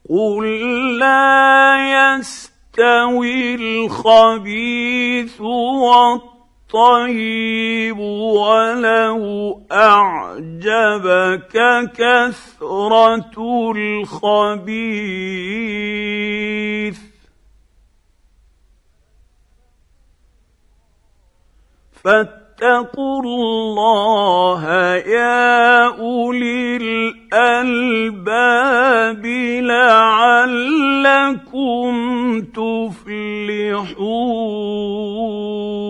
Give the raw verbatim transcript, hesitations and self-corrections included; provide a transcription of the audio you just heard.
قل لا يستوي الخبيث والطيب ولو أعجبك كثرة الخبيث فاتقوا الله يا أولي الألباب لعلكم تفلحون.